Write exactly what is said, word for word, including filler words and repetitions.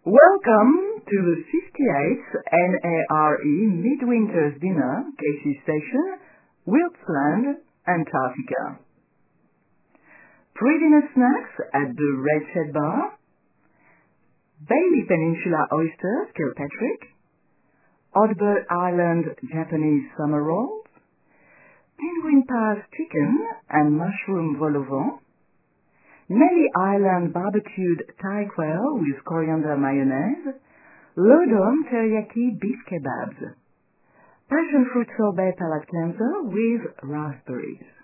Welcome to the fifty-eighth N A R E Midwinter's Dinner, Casey Station, Wilkesland, Antarctica. Pre-dinner snacks at the Red Shed Bar, Bailey Peninsula oysters, Kilpatrick, Oddbird Island Japanese summer rolls, Penguin Pass chicken and mushroom vol au vent, Nelly Island barbecued Thai quail with coriander mayonnaise, Lodom teriyaki beef kebabs, passion fruit sorbet palate cleanser with raspberries.